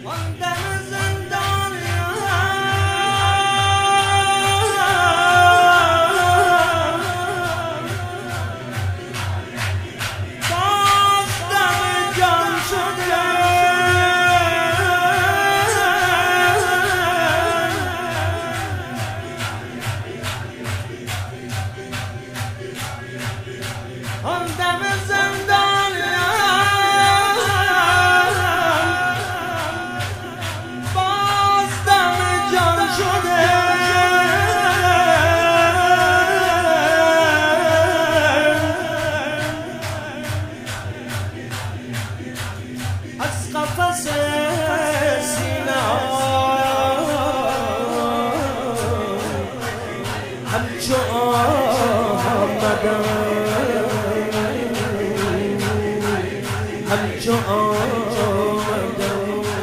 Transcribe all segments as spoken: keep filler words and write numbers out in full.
همچو آمدم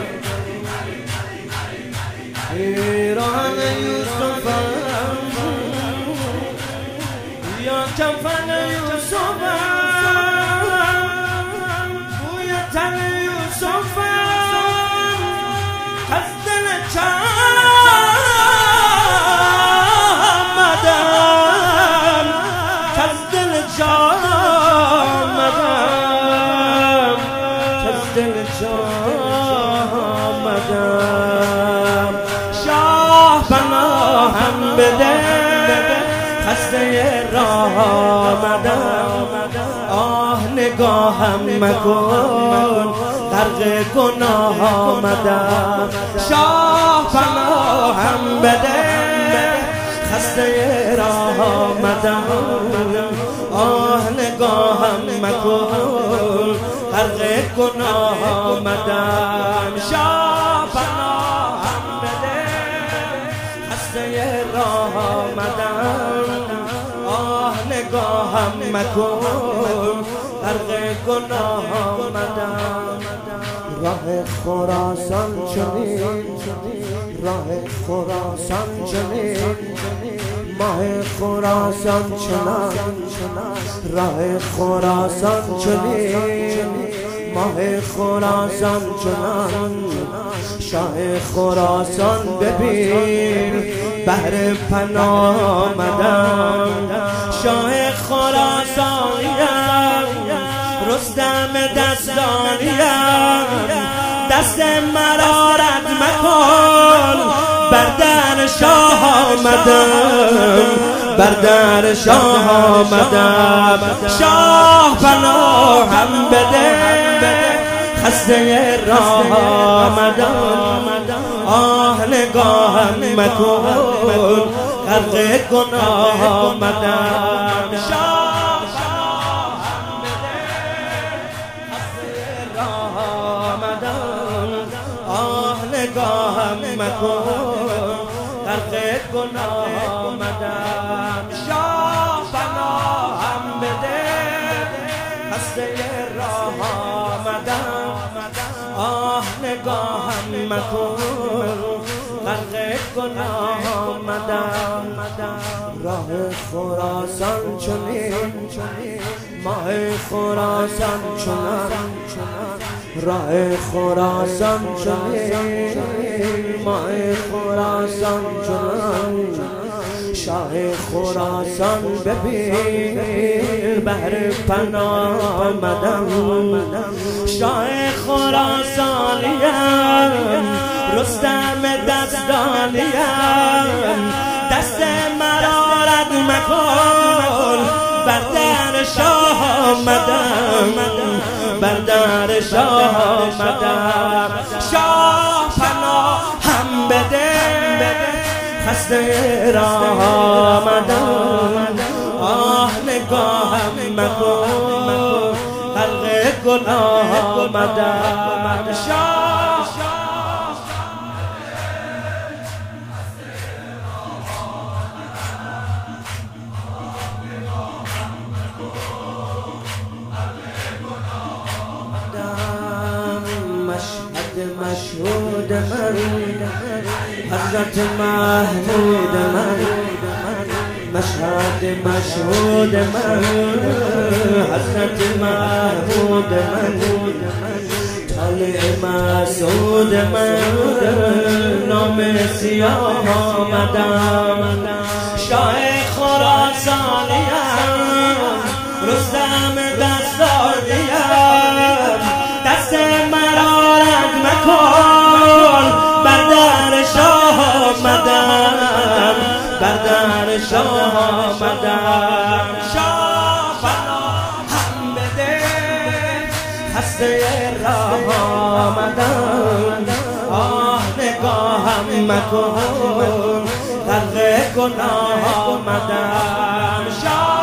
ایران یوسفم یا کفن یوسفم بوی تن یوسفم از دل آمدم از دل آمدم از دل آمدم شاه پناهم بده خسته راه آمدم آه نگاهم مکن غرق گناه آمدم شاه پناهم بده خسته راه آمدم آه نگاهم مکن غرق گناه آمدم شاه پناهم بده خسته راه آمدم آه نگاهم مکن غرق گناه آمدم راه خراسان چنین راه خراسان چنین ماه خراسان چنان راه خراسان چنین ماه خراسان چنان شاه خراسان ببین بهر پناه آمدم شاه خراسانیم رستم دستانیم دست مرا رد مکن بر در شاه آمدم بر در شاه آمدم شاه پناهم بده خسته راه آمدم آه نگاهم مکن غرق گناه آمدم شاه پناهم بده خسته راه آمدم آه نگاهم مکن غرق گناه آمدم شاه پناهم بده خسته راه آمدم آه نگاهم مکن غرق گناه آمدم راه خراسان چنین ماه خراسان چنان راه خراسان چنین ماه خراسان چنان شاه خراسان ببین بهر پناه آمدم شاه خراسانیم رستم دستانیم دست مرا رد مکن بر در شاه آمدم بر در شاه آمدم شاه پناهم بده خسته راه آمدم آه نگاهم مکن غرق گناه آمدم شاه مشهد مشهود من حضرت محمود من مشهد مشهود من حضرت محمود من تا علی مسعود من نام سیاه آمدم، شاه خراسانیم رستم دستاردیم، دست مرا رد مکن بر در شاه آمدم، بر در شاه آمدم. شاه بنا هم بده خسته راه آمدم، آه نگاهم مکن غرق گناه آمدم.